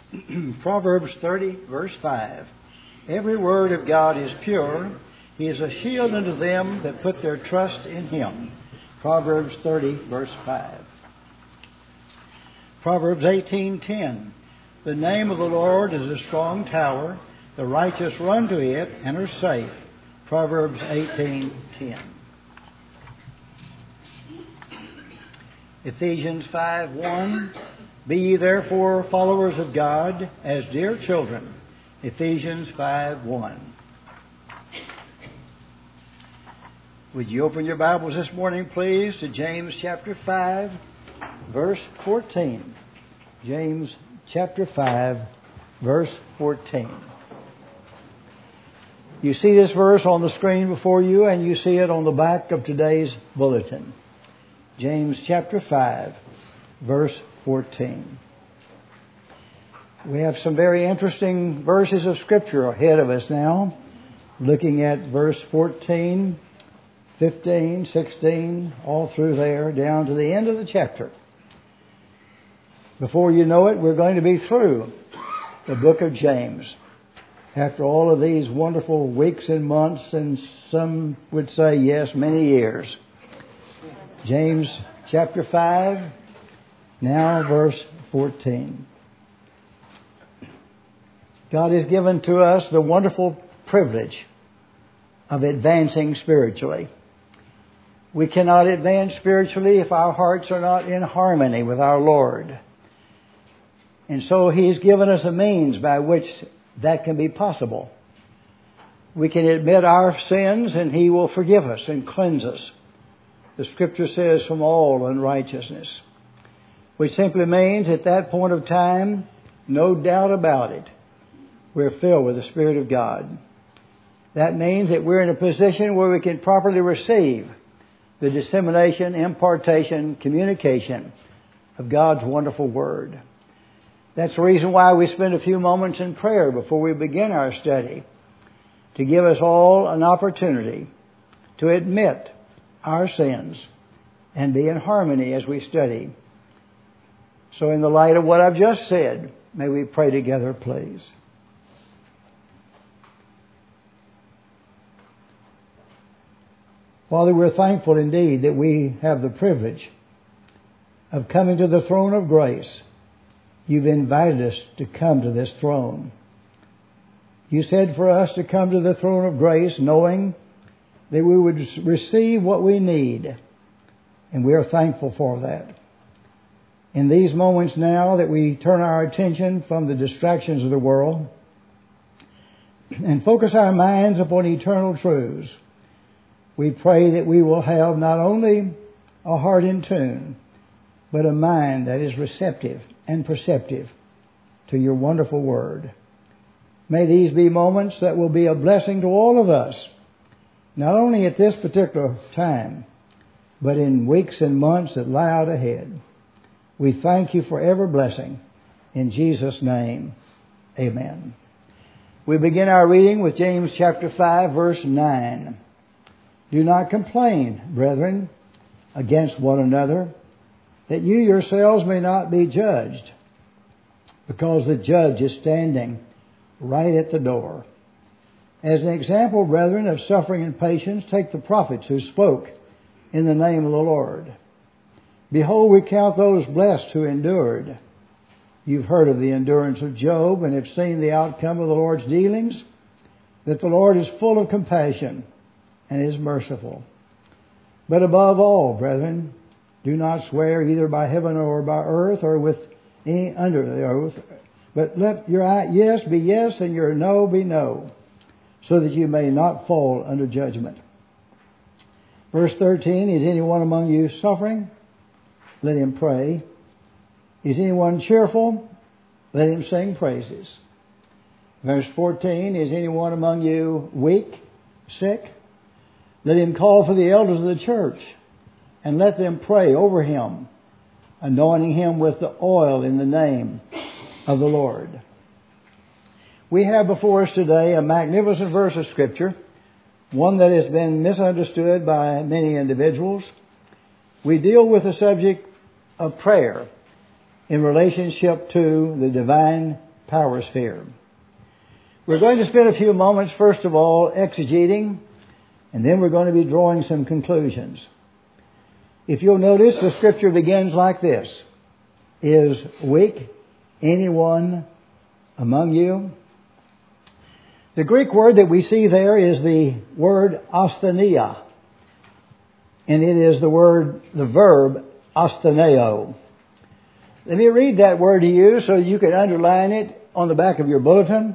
Proverbs 30, verse 5. Every word of God is pure. He is a shield unto them that put their trust in Him. Proverbs 30, verse 5. Proverbs 18:10. The name of the Lord is a strong tower. The righteous run to it and are safe. Proverbs 18:10. Ephesians 5:1. Be ye therefore followers of God as dear children. Ephesians 5:1. Would you open your Bibles this morning, please, to James chapter 5, verse 14. James chapter 5, verse 14. You see this verse on the screen before you, and you see it on the back of today's bulletin. James chapter 5, verse 14. We have some very interesting verses of Scripture ahead of us now, looking at verse 14, 15, 16, all through there, down to the end of the chapter. Before you know it, we're going to be through the book of James. After all of these wonderful weeks and months, and some would say, yes, many years. James chapter 5, now verse 14. God has given to us the wonderful privilege of advancing spiritually. We cannot advance spiritually if our hearts are not in harmony with our Lord. And so He's given us a means by which that can be possible. We can admit our sins and He will forgive us and cleanse us. The Scripture says, from all unrighteousness. Which simply means at that point of time, no doubt about it, we're filled with the Spirit of God. That means that we're in a position where we can properly receive the dissemination, impartation, communication of God's wonderful Word. That's the reason why we spend a few moments in prayer before we begin our study, to give us all an opportunity to admit our sins and be in harmony as we study. So in the light of what I've just said, may we pray together, please. Father, we're thankful indeed that we have the privilege of coming to the throne of grace. You've invited us to come to this throne. You said for us to come to the throne of grace knowing that we would receive what we need. And we are thankful for that. In these moments now that we turn our attention from the distractions of the world and focus our minds upon eternal truths, we pray that we will have not only a heart in tune, but a mind that is receptive and perceptive to your wonderful Word. May these be moments that will be a blessing to all of us, not only at this particular time, but in weeks and months that lie out ahead. We thank you for every blessing. In Jesus' name, amen. We begin our reading with James chapter 5, verse 9. Do not complain, brethren, against one another, that you yourselves may not be judged, because the judge is standing right at the door. As an example, brethren, of suffering and patience, take the prophets who spoke in the name of the Lord. Behold, we count those blessed who endured. You've heard of the endurance of Job and have seen the outcome of the Lord's dealings, that the Lord is full of compassion and is merciful. But above all, brethren, do not swear either by heaven or by earth or with any under the oath, but let your yes be yes and your no be no, so that you may not fall under judgment. Verse 13, is anyone among you suffering? Let him pray. Is anyone cheerful? Let him sing praises. Verse 14, is anyone among you weak, sick? Let him call for the elders of the church, and let them pray over him, anointing him with the oil in the name of the Lord. We have before us today a magnificent verse of Scripture, one that has been misunderstood by many individuals. We deal with the subject of prayer in relationship to the divine power sphere. We're going to spend a few moments, first of all, exegeting, and then we're going to be drawing some conclusions. If you'll notice, the scripture begins like this. Is weak anyone among you? The Greek word that we see there is the word asthenia, and it is the verb astheneo. Let me read that word to you so you can underline it on the back of your bulletin.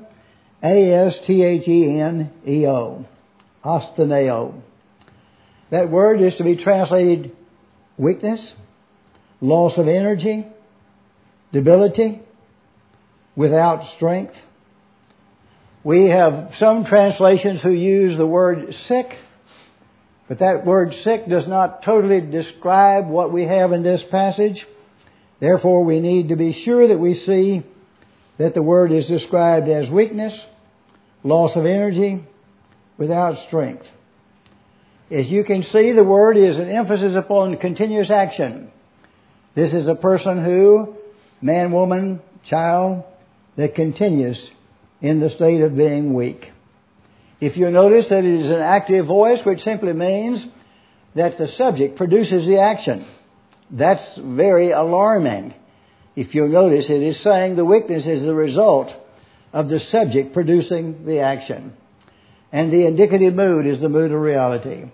A-S-T-H-E-N-E-O. Astheneo. That word is to be translated weakness, loss of energy, debility, without strength. We have some translations who use the word sick, but that word sick does not totally describe what we have in this passage. Therefore, we need to be sure that we see that the word is described as weakness, loss of energy, without strength. As you can see, the word is an emphasis upon continuous action. This is a person who, man, woman, child, that continues in the state of being weak. If you notice that it is an active voice, which simply means that the subject produces the action. That's very alarming. If you'll notice, it is saying the weakness is the result of the subject producing the action. And the indicative mood is the mood of reality.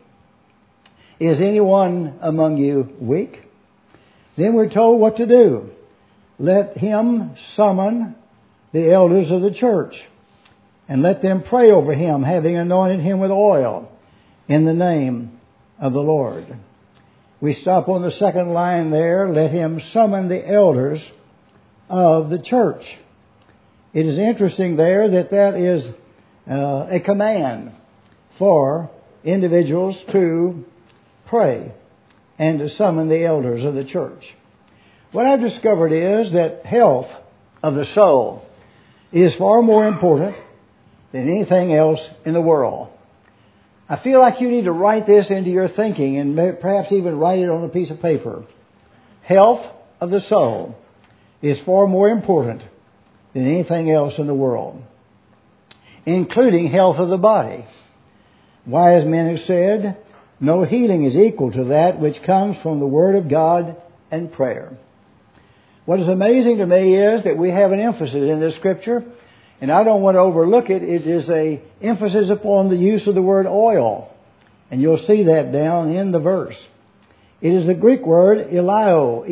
Is anyone among you weak? Then we're told what to do. Let him summon the elders of the church, and let them pray over him, having anointed him with oil in the name of the Lord. We stop on the second line there. Let him summon the elders of the church. It is interesting there that is a command for individuals to pray and to summon the elders of the church. What I've discovered is that health of the soul is far more important than anything else in the world. I feel like you need to write this into your thinking and perhaps even write it on a piece of paper. Health of the soul is far more important than anything else in the world, including health of the body. Wise men have said, no healing is equal to that which comes from the Word of God and prayer. What is amazing to me is that we have an emphasis in this scripture, and I don't want to overlook it. It is an emphasis upon the use of the word oil, and you'll see that down in the verse. It is the Greek word elio,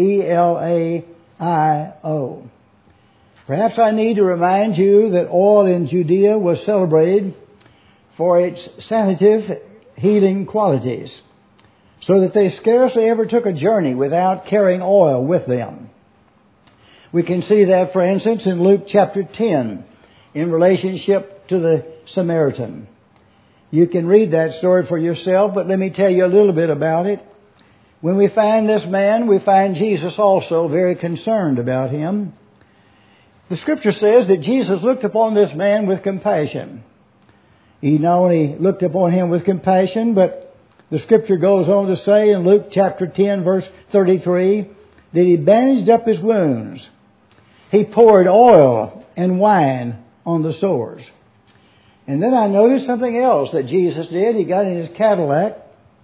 E-L-A-I-O. Perhaps I need to remind you that oil in Judea was celebrated for its sanative, healing qualities, so that they scarcely ever took a journey without carrying oil with them. We can see that, for instance, in Luke chapter 10, in relationship to the Samaritan. You can read that story for yourself, but let me tell you a little bit about it. When we find this man, we find Jesus also very concerned about him. The scripture says that Jesus looked upon this man with compassion. He not only looked upon him with compassion, but the scripture goes on to say in Luke chapter 10, verse 33, that he bandaged up his wounds. He poured oil and wine on the sores. And then I noticed something else that Jesus did. He got in his Cadillac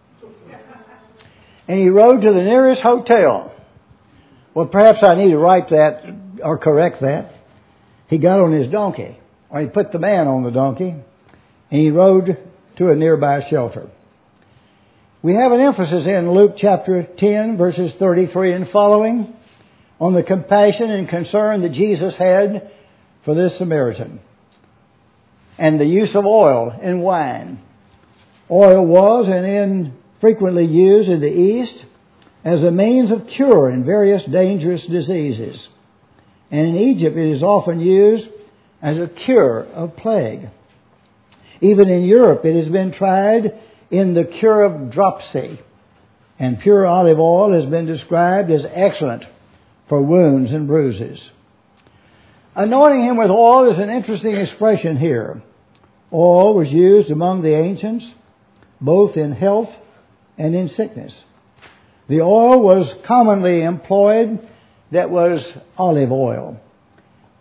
and he rode to the nearest hotel. Well, perhaps I need to write that or correct that. He got on his donkey, or he put the man on the donkey, and he rode to a nearby shelter. We have an emphasis in Luke chapter 10, verses 33 and following, on the compassion and concern that Jesus had for this Samaritan, and the use of oil and wine. Oil was and is frequently used in the East as a means of cure in various dangerous diseases. And in Egypt it is often used as a cure of plague. Even in Europe it has been tried in the cure of dropsy. And pure olive oil has been described as excellent for wounds and bruises. Anointing him with oil is an interesting expression here. Oil was used among the ancients, both in health and in sickness. The oil was commonly employed that was olive oil.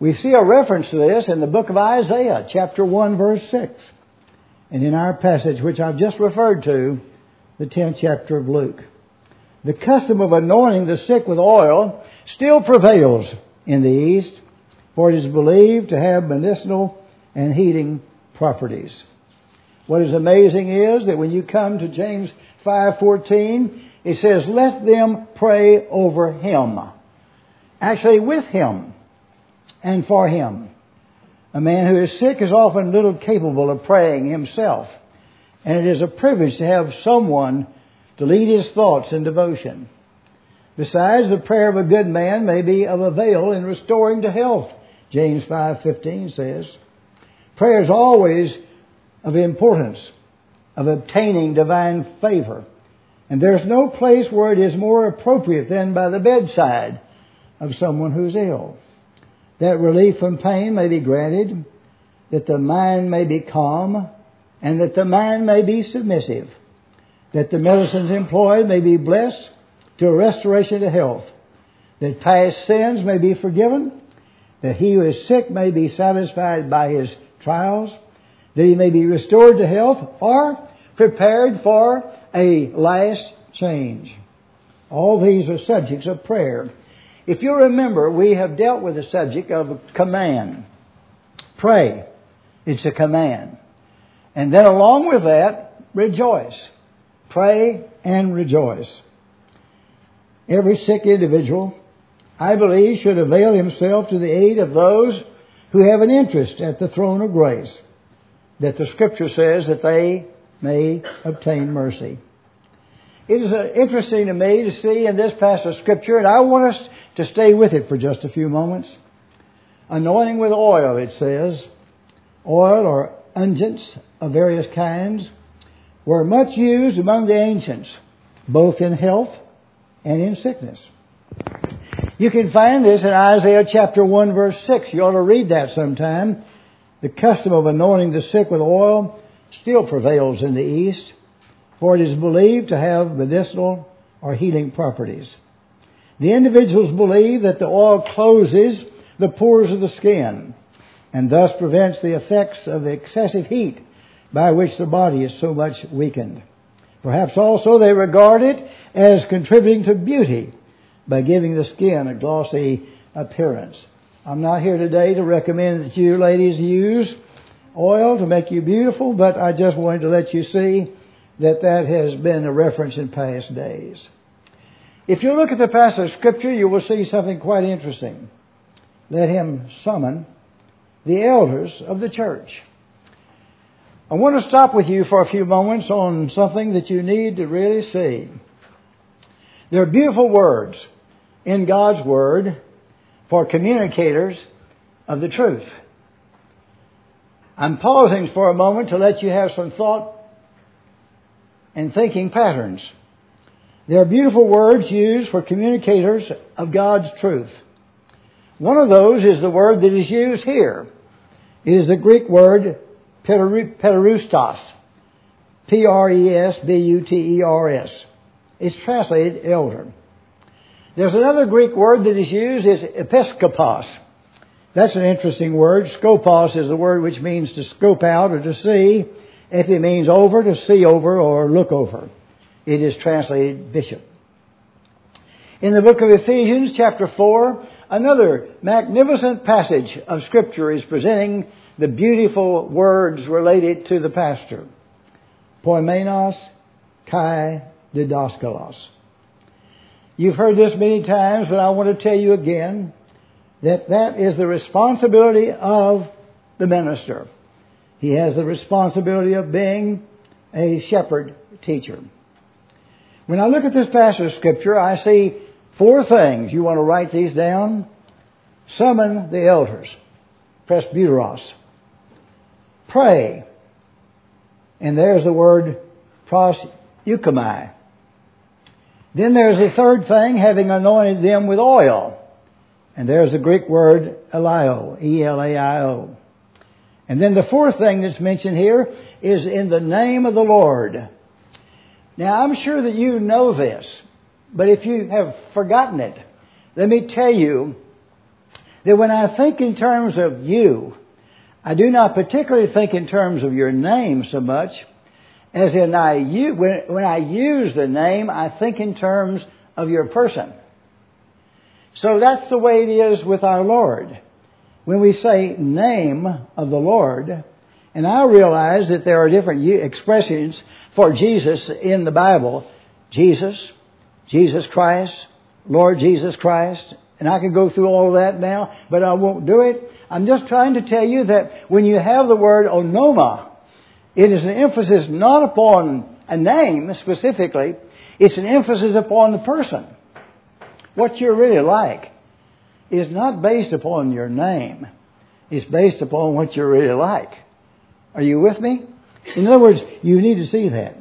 We see a reference to this in the book of Isaiah, chapter 1, verse 6. And in our passage, which I've just referred to, the 10th chapter of Luke. The custom of anointing the sick with oil still prevails in the East, for it is believed to have medicinal and healing properties. What is amazing is that when you come to James 5:14, it says, let them pray over him. Actually, with him and for him. A man who is sick is often little capable of praying himself. And it is a privilege to have someone to lead his thoughts in devotion. Besides, the prayer of a good man may be of avail in restoring to health, James 5:15 says. Prayer is always of importance, of obtaining divine favor. And there's no place where it is more appropriate than by the bedside of someone who's ill. That relief from pain may be granted, that the mind may be calm, and that the mind may be submissive, that the medicines employed may be blessed to a restoration to health, that past sins may be forgiven, that he who is sick may be satisfied by his trials, that he may be restored to health or prepared for a last change. All these are subjects of prayer. If you remember, we have dealt with the subject of command. Pray. It's a command. And then along with that, rejoice. Pray and rejoice. Every sick individual, I believe, should avail himself to the aid of those who have an interest at the throne of grace, that the Scripture says that they may obtain mercy. It is interesting to me to see in this passage of Scripture, and I want us to stay with it for just a few moments. Anointing with oil, it says. Oil or unguents of various kinds were much used among the ancients, both in health and in sickness. You can find this in Isaiah chapter 1 verse 6. You ought to read that sometime. The custom of anointing the sick with oil still prevails in the East, for it is believed to have medicinal or healing properties. The individuals believe that the oil closes the pores of the skin and thus prevents the effects of the excessive heat by which the body is so much weakened. Perhaps also they regard it as contributing to beauty by giving the skin a glossy appearance. I'm not here today to recommend that you ladies use oil to make you beautiful, but I just wanted to let you see that that has been a reference in past days. If you look at the passage of Scripture, you will see something quite interesting. Let him summon the elders of the church. I want to stop with you for a few moments on something that you need to really see. There are beautiful words in God's Word for communicators of the truth. I'm pausing for a moment to let you have some thought and thinking patterns. There are beautiful words used for communicators of God's truth. One of those is the word that is used here. It is the Greek word pederustos. P-R-E-S-B-U-T-E-R-S. It's translated elder. There's another Greek word that is used is episkopos. That's an interesting word. Skopos is the word which means to scope out or to see. Epi means over, to see over or look over. It is translated bishop. In the book of Ephesians, chapter 4, another magnificent passage of Scripture is presenting the beautiful words related to the pastor. Poimenos kai didaskalos. You've heard this many times, but I want to tell you again that that is the responsibility of the minister. He has the responsibility of being a shepherd teacher. When I look at this passage of Scripture, I see four things. You want to write these down? Summon the elders, presbyteros. Pray. And there's the word proseukomai. Then there's the third thing, having anointed them with oil. And there's the Greek word elio, E-L-A-I-O. And then the fourth thing that's mentioned here is in the name of the Lord. Now, I'm sure that you know this, but if you have forgotten it, let me tell you that when I think in terms of you, I do not particularly think in terms of your name so much as in when I use the name, I think in terms of your person. So that's the way it is with our Lord. When we say name of the Lord, and I realize that there are different expressions for Jesus in the Bible. Jesus, Jesus Christ, Lord Jesus Christ. And I can go through all of that now, but I won't do it. I'm just trying to tell you that when you have the word onoma, it is an emphasis not upon a name specifically. It's an emphasis upon the person. What you're really like is not based upon your name. It's based upon what you're really like. Are you with me? In other words, you need to see that.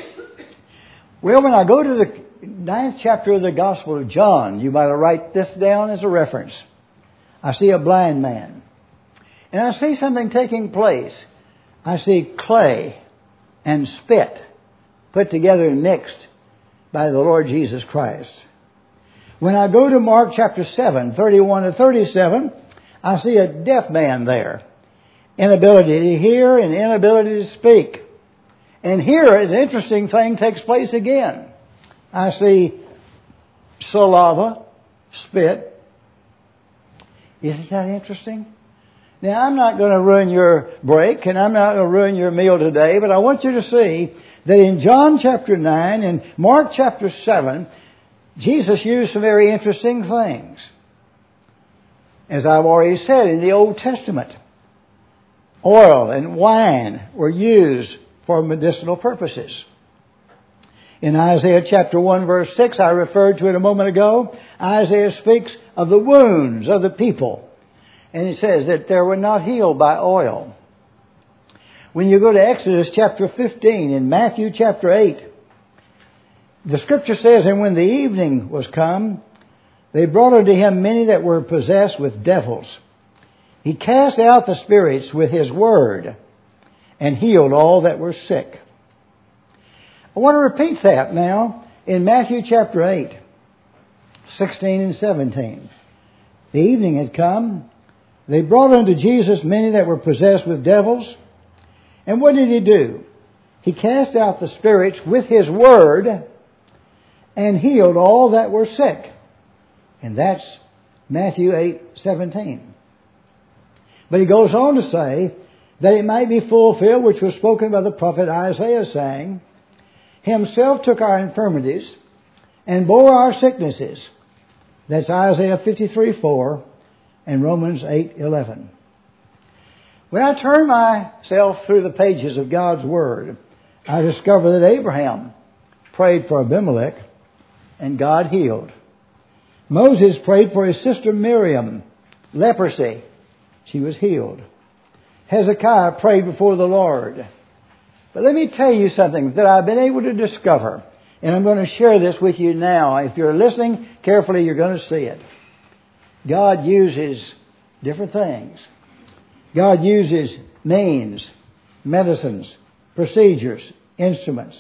Well, when I go to the 9th chapter of the Gospel of John, you might write this down as a reference. I see a blind man. And I see something taking place. I see clay and spit put together and mixed by the Lord Jesus Christ. When I go to Mark chapter 7, 31 to 37, I see a deaf man there. Inability to hear and inability to speak. And here an interesting thing takes place again. I see saliva, spit. Isn't that interesting? Now, I'm not going to ruin your break, and I'm not going to ruin your meal today, but I want you to see that in John chapter 9 and Mark chapter 7, Jesus used some very interesting things. As I've already said, in the Old Testament, oil and wine were used for medicinal purposes. In Isaiah chapter 1 verse 6, I referred to it a moment ago, Isaiah speaks of the wounds of the people. And it says that they were not healed by oil. When you go to Exodus chapter 15 and Matthew chapter 8, the scripture says, and when the evening was come, they brought unto him many that were possessed with devils. He cast out the spirits with his word and healed all that were sick. I want to repeat that now in Matthew chapter 8, 16 and 17. The evening had come. They brought unto Jesus many that were possessed with devils. And what did he do? He cast out the spirits with his word and healed all that were sick. And that's Matthew 8:17. But he goes on to say that it might be fulfilled, which was spoken by the prophet Isaiah, saying, Himself took our infirmities and bore our sicknesses. That's Isaiah 53:4 and Romans 8:11. When I turn myself through the pages of God's Word, I discover that Abraham prayed for Abimelech and God healed. Moses prayed for his sister Miriam, leprosy. She was healed. Hezekiah prayed before the Lord. But let me tell you something that I've been able to discover, and I'm going to share this with you now. If you're listening carefully, you're going to see it. God uses different things. God uses means, medicines, procedures, instruments.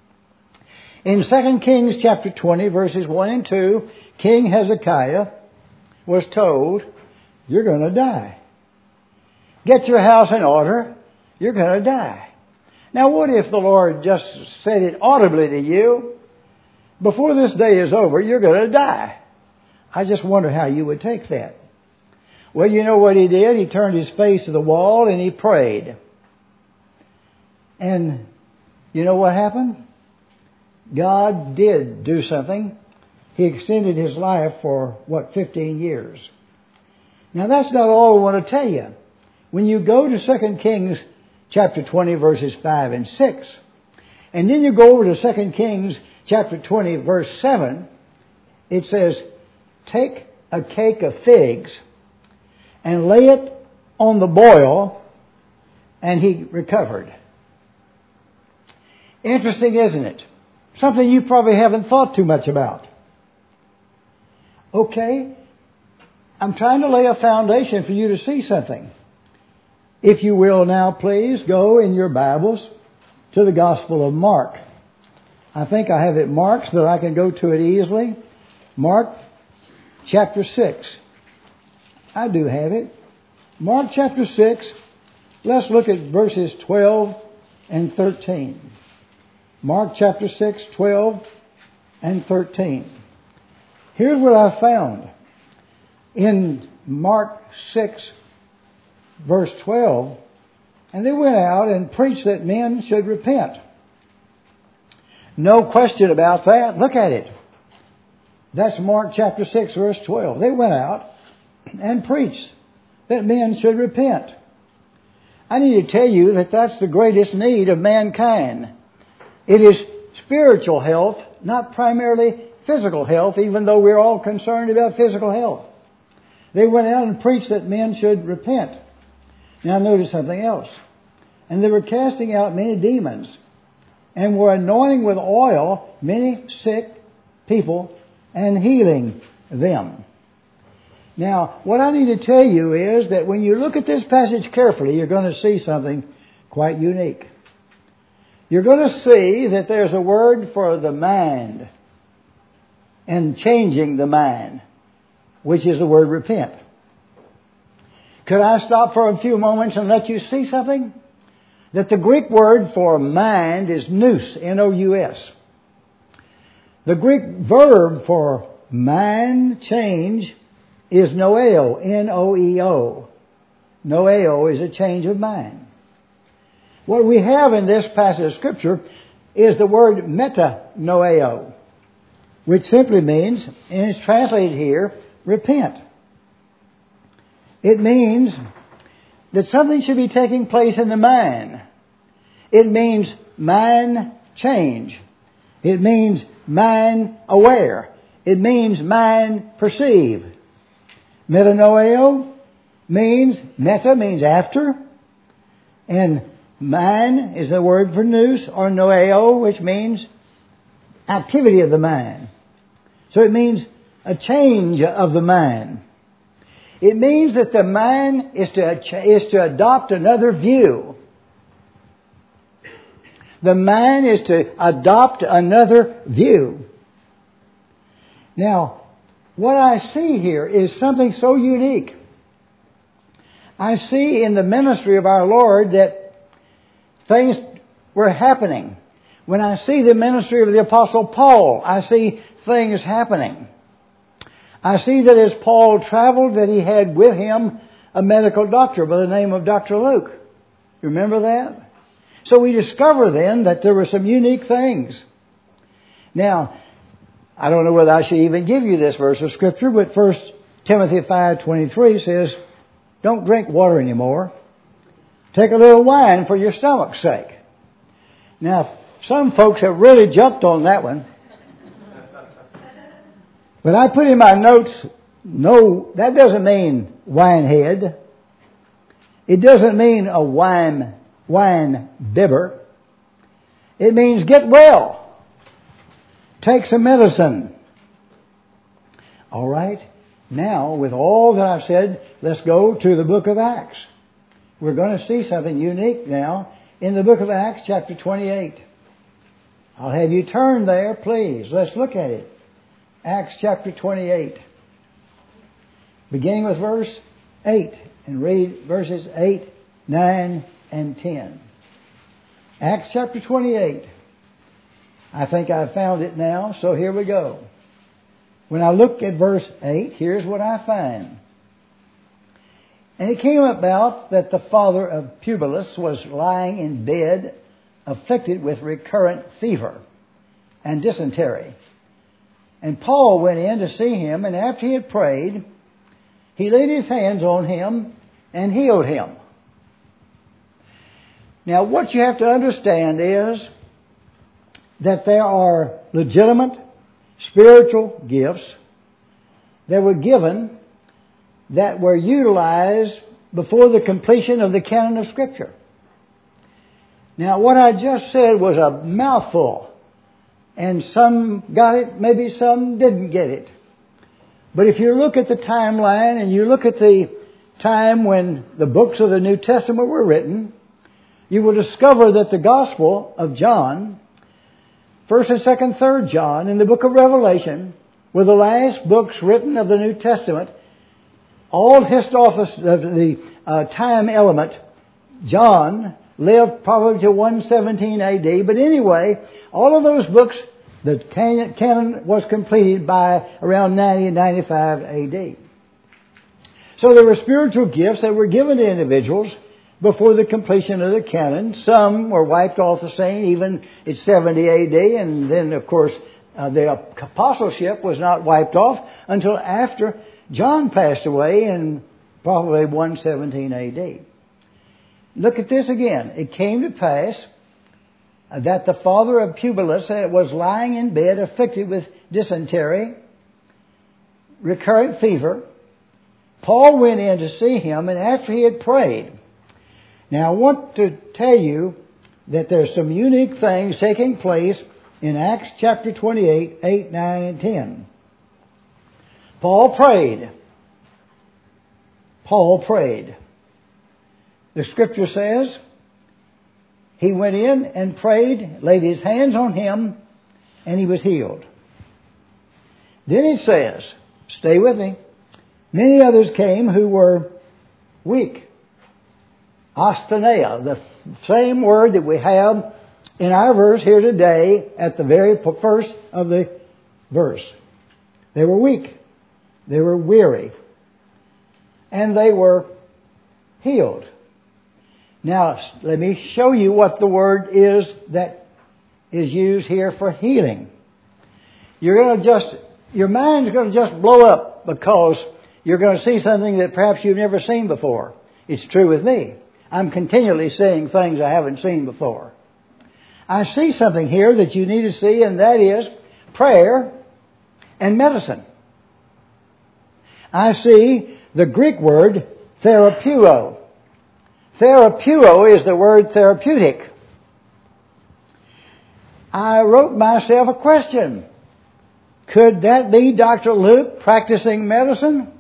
In 2 Kings chapter 20, verses 1 and 2, King Hezekiah was told, you're going to die. Get your house in order. You're going to die. Now, what if the Lord just said it audibly to you? Before this day is over, you're going to die. I just wonder how you would take that. Well, you know what he did? He turned his face to the wall and he prayed. And you know what happened? God did do something. He extended his life for, 15 years. Now, that's not all I want to tell you. When you go to 2 Kings chapter 20, verses 5 and 6, and then you go over to 2 Kings chapter 20, verse 7, it says, take a cake of figs and lay it on the boil, and he recovered. Interesting, isn't it? Something you probably haven't thought too much about. Okay, I'm trying to lay a foundation for you to see something. If you will now, please go in your Bibles to the Gospel of Mark. I think I have it marked so that I can go to it easily. Mark chapter 6. I do have it. Mark chapter 6. Let's look at verses 12 and 13. Mark chapter 6, 12 and 13. Here's what I found. In Mark 6, verse 12, and they went out and preached that men should repent. No question about that. Look at it. That's Mark chapter 6, verse 12. They went out and preached that men should repent. I need to tell you that that's the greatest need of mankind. It is spiritual health, not primarily physical health, even though we're all concerned about physical health. They went out and preached that men should repent. Now notice something else. And they were casting out many demons and were anointing with oil many sick people and healing them. Now, what I need to tell you is that when you look at this passage carefully, you're going to see something quite unique. You're going to see that there's a word for the mind and changing the mind, which is the word repent. Could I stop for a few moments and let you see something? That the Greek word for mind is nous, N-O-U-S. The Greek verb for mind change is noeo, N-O-E-O. Noeo is a change of mind. What we have in this passage of Scripture is the word metanoeo, which simply means, and it's translated here, repent. It means that something should be taking place in the mind. It means mind change. It means mind aware. It means mind perceive. Metanoeo means, meta means after, and mind is the word for nous, or noeo, which means activity of the mind. So it means a change of the mind. It means that the mind is to adopt another view. The mind is to adopt another view. Now, what I see here is something so unique. I see in the ministry of our Lord that things were happening. When I see the ministry of the Apostle Paul, I see things happening. I see that as Paul traveled, that he had with him a medical doctor by the name of Dr. Luke. You remember that? So we discover then that there were some unique things. Now, I don't know whether I should even give you this verse of Scripture, but 1 Timothy 5:23 says, don't drink water anymore. Take a little wine for your stomach's sake. Now, some folks have really jumped on that one. But I put in my notes, no, that doesn't mean wine head. It doesn't mean a wine bibber. It means get well. Take some medicine. All right. Now, with all that I've said, let's go to the book of Acts. We're going to see something unique now in the book of Acts, chapter 28. I'll have you turn there, please. Let's look at it. Acts chapter 28. Beginning with verse 8 and read verses 8, 9, and 10. Acts chapter 28. I think I've found it now, so here we go. When I look at verse 8, here's what I find. And it came about that the father of Publius was lying in bed, afflicted with recurrent fever and dysentery. And Paul went in to see him, and after he had prayed, he laid his hands on him and healed him. Now, what you have to understand is that there are legitimate spiritual gifts that were given that were utilized before the completion of the canon of Scripture. Now, what I just said was a mouthful, and some got it, maybe some didn't get it. But if you look at the timeline and you look at the time when the books of the New Testament were written, you will discover that the Gospel of John, 1st and 2nd, 3rd John, and the book of Revelation were the last books written of the New Testament all hissed off the time element. John lived probably to 117 A.D., but anyway, all of those books, the canon was completed by around 90 and 95 A.D. So there were spiritual gifts that were given to individuals before the completion of the canon. Some were wiped off the scene even at 70 A.D., and then, of course, the apostleship was not wiped off until after John passed away in probably 117 A.D. Look at this again. It came to pass that the father of Publius was lying in bed afflicted with dysentery, recurrent fever. Paul went in to see him, and after he had prayed. Now I want to tell you that there's some unique things taking place in Acts chapter 28, 8, 9, and 10. Paul prayed. The scripture says he went in and prayed, laid his hands on him, and he was healed. Then it says, stay with me, many others came who were weak. Asthenia, the same word that we have in our verse here today at the very first of the verse. They were weak. They were weary. And they were healed. Now, let me show you what the word is that is used here for healing. Your mind's going to just blow up because you're going to see something that perhaps you've never seen before. It's true with me. I'm continually seeing things I haven't seen before. I see something here that you need to see, and that is prayer and medicine. I see the Greek word therapeuo. Therapeuo is the word therapeutic. I wrote myself a question. Could that be Dr. Luke practicing medicine?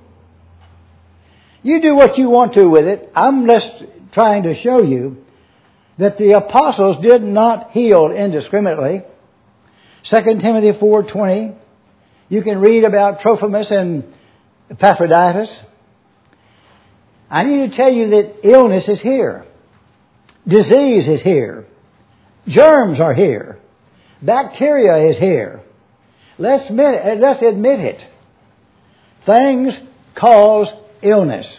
You do what you want to with it. I'm just trying to show you that the apostles did not heal indiscriminately. 2 Timothy 4:20. You can read about Trophimus and Epaphroditus. I need to tell you that illness is here. Disease is here. Germs are here. Bacteria is here. Let's admit it. Things cause illness.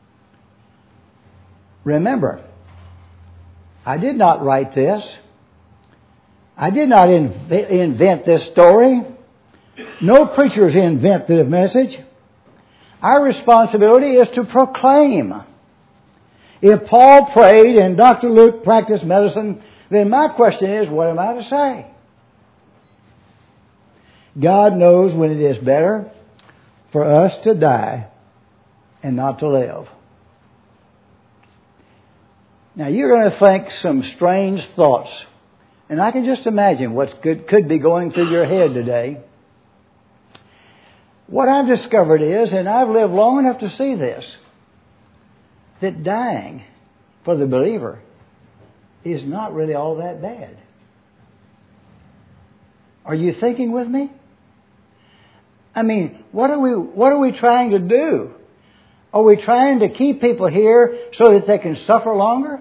Remember, I did not write this. I did not invent this story. No preachers invent the message. Our responsibility is to proclaim. If Paul prayed and Dr. Luke practiced medicine, then my question is, what am I to say? God knows when it is better for us to die and not to live. Now you're going to think some strange thoughts. And I can just imagine what could be going through your head today. What I've discovered is, and I've lived long enough to see this, that dying for the believer is not really all that bad. Are you thinking with me? I mean, what are we trying to do? Are we trying to keep people here so that they can suffer longer?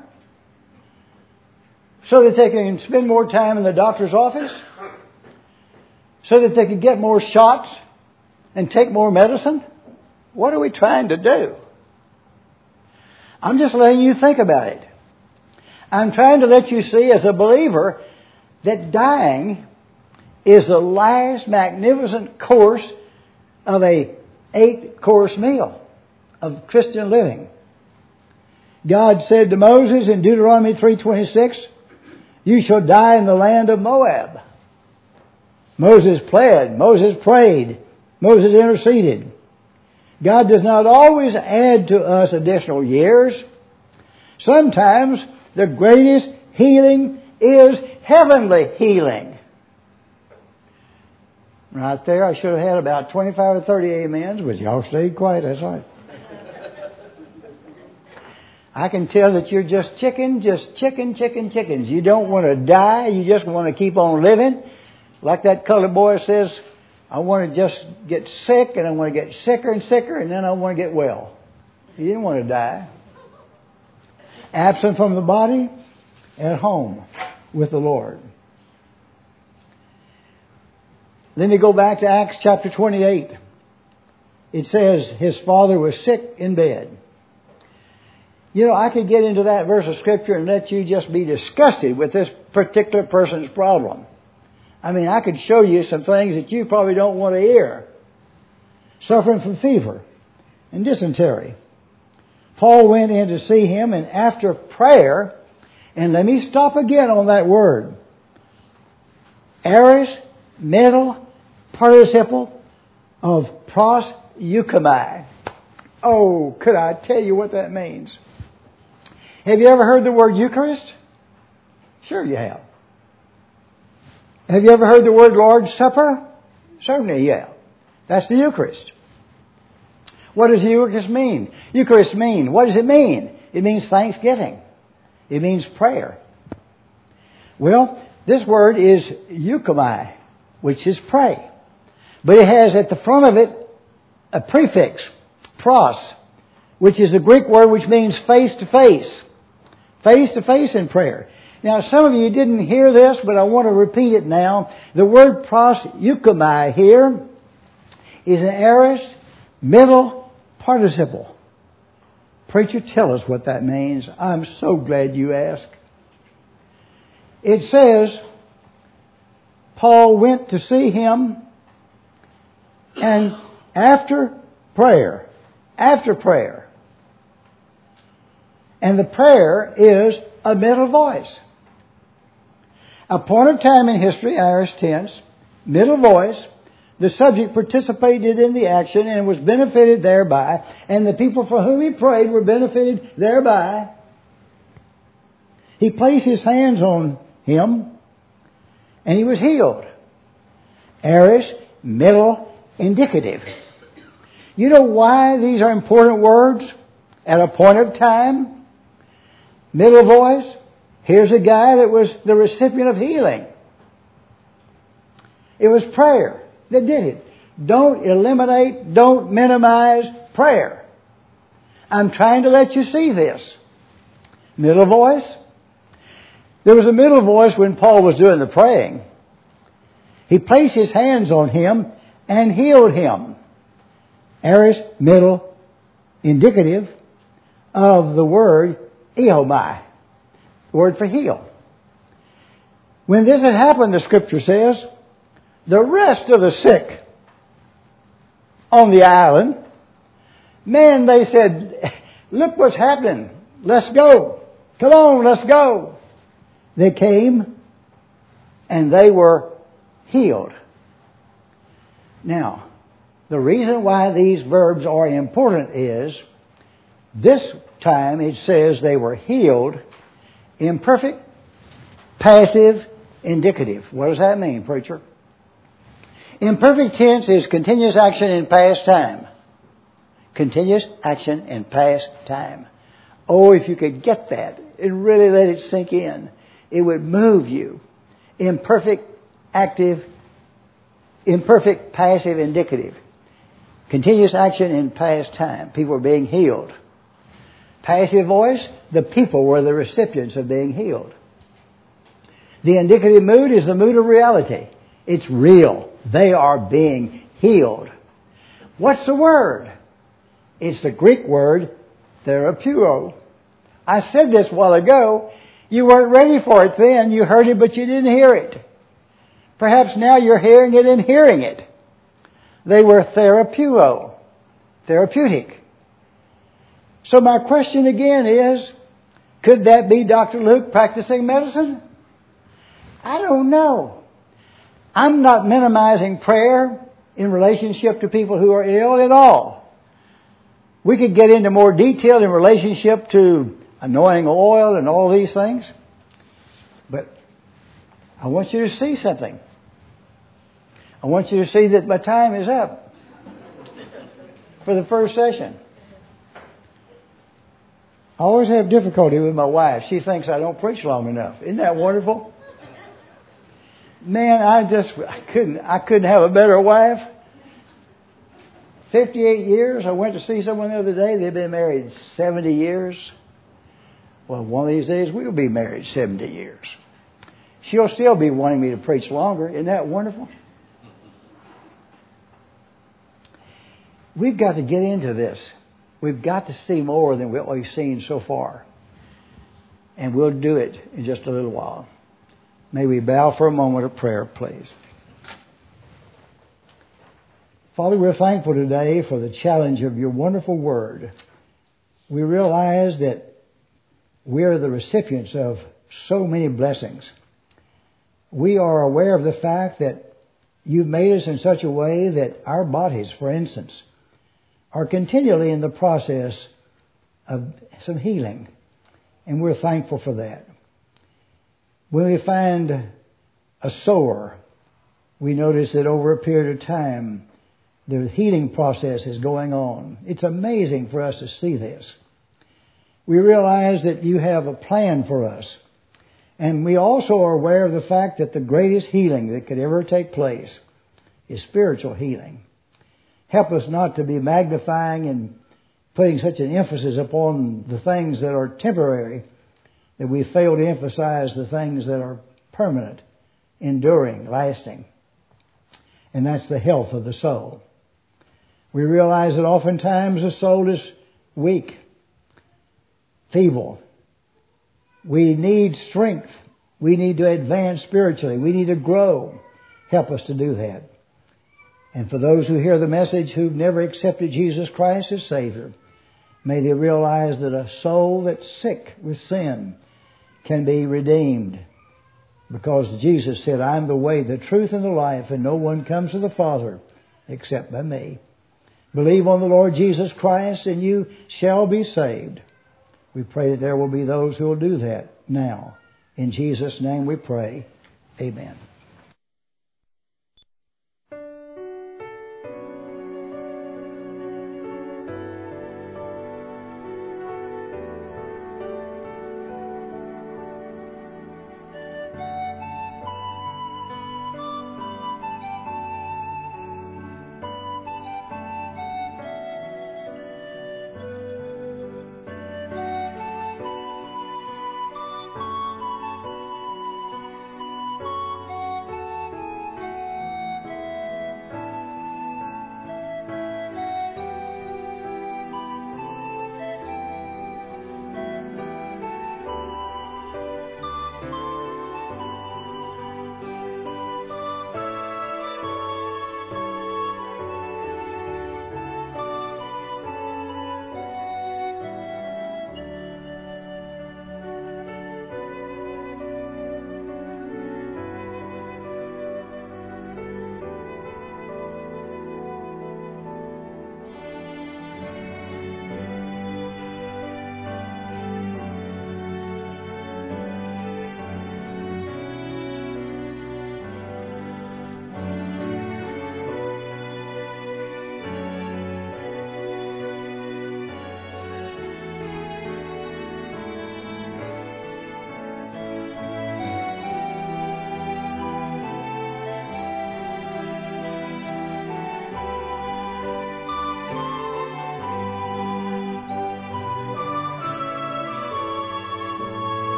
So that they can spend more time in the doctor's office? So that they can get more shots and take more medicine? What are we trying to do? I'm just letting you think about it. I'm trying to let you see as a believer that dying is the last magnificent course of a 8-course meal of Christian living. God said to Moses in Deuteronomy 3:26, "You shall die in the land of Moab." Moses pled, Moses prayed, Moses interceded. God does not always add to us additional years. Sometimes the greatest healing is heavenly healing. Right there, I should have had about 25 or 30 amens, but y'all stayed quiet, that's right. I can tell that you're just chickens. You don't want to die, you just want to keep on living. Like that colored boy says, I want to just get sick, and I want to get sicker and sicker, and then I want to get well. He didn't want to die. Absent from the body, at home with the Lord. Then you go back to Acts chapter 28. It says his father was sick in bed. You know, I could get into that verse of Scripture and let you just be disgusted with this particular person's problem. I mean, I could show you some things that you probably don't want to hear. Suffering from fever and dysentery. Paul went in to see him, and after prayer, and let me stop again on that word. Aorist, middle, participle of pros euchomai. Oh, could I tell you what that means? Have you ever heard the word Eucharist? Sure you have. Have you ever heard the word Lord's Supper? Certainly you have. That's the Eucharist. What does the Eucharist mean? Eucharist mean, what does it mean? It means thanksgiving. It means prayer. Well, this word is euchomai, which is pray. But it has at the front of it a prefix, pros, which is a Greek word which means face to face. Face to face in prayer. Now, some of you didn't hear this, but I want to repeat it now. The word pros euchomai here is an aorist, middle participle. Preacher, tell us what that means. I'm so glad you asked. It says, Paul went to see him, and after prayer, and the prayer is a middle voice. A point of time in history, aorist tense, middle voice, the subject participated in the action and was benefited thereby, and the people for whom he prayed were benefited thereby. He placed his hands on him, and he was healed. Aorist, middle, indicative. You know why these are important words? At a point of time, middle voice, here's a guy that was the recipient of healing. It was prayer that did it. Don't eliminate, don't minimize prayer. I'm trying to let you see this. Middle voice. There was a middle voice when Paul was doing the praying. He placed his hands on him and healed him. Aorist, middle, indicative of the word eomai, the word for heal. When this had happened, the Scripture says, the rest of the sick on the island, man, they said, look what's happening. Let's go. Come on, let's go. They came and they were healed. Now, the reason why these verbs are important is this time it says they were healed, imperfect, passive, indicative. What does that mean, preacher? Imperfect tense is continuous action in past time. Continuous action in past time. Oh, if you could get that and really let it sink in, it would move you. Imperfect, active, imperfect, passive, indicative. Continuous action in past time. People are being healed. Passive voice, the people were the recipients of being healed. The indicative mood is the mood of reality. It's real. They are being healed. What's the word? It's the Greek word therapeuo. I said this a while ago. You weren't ready for it then. You heard it, but you didn't hear it. Perhaps now you're hearing it and hearing it. They were therapeuo, therapeutic. So my question again is, could that be Dr. Luke practicing medicine? I don't know. I'm not minimizing prayer in relationship to people who are ill at all. We could get into more detail in relationship to anointing oil and all these things. But I want you to see something. I want you to see that my time is up for the first session. I always have difficulty with my wife. She thinks I don't preach long enough. Isn't that wonderful? Man, I couldn't have a better wife. 58 years. I went to see someone the other day. They've been married 70 years. Well, one of these days we'll be married 70 years. She'll still be wanting me to preach longer. Isn't that wonderful? We've got to get into this. We've got to see more than what we've seen so far. And we'll do it in just a little while. May we bow for a moment of prayer, please. Father, we're thankful today for the challenge of your wonderful word. We realize that we're the recipients of so many blessings. We are aware of the fact that you've made us in such a way that our bodies, for instance, are continually in the process of some healing. And we're thankful for that. When we find a sore, we notice that over a period of time, the healing process is going on. It's amazing for us to see this. We realize that you have a plan for us. And we also are aware of the fact that the greatest healing that could ever take place is spiritual healing. Help us not to be magnifying and putting such an emphasis upon the things that are temporary that we fail to emphasize the things that are permanent, enduring, lasting. And that's the health of the soul. We realize that oftentimes the soul is weak, feeble. We need strength. We need to advance spiritually. We need to grow. Help us to do that. And for those who hear the message who've never accepted Jesus Christ as Savior, may they realize that a soul that's sick with sin can be redeemed. Because Jesus said, I am the way, the truth, and the life, and no one comes to the Father except by me. Believe on the Lord Jesus Christ and you shall be saved. We pray that there will be those who will do that now. In Jesus' name we pray. Amen.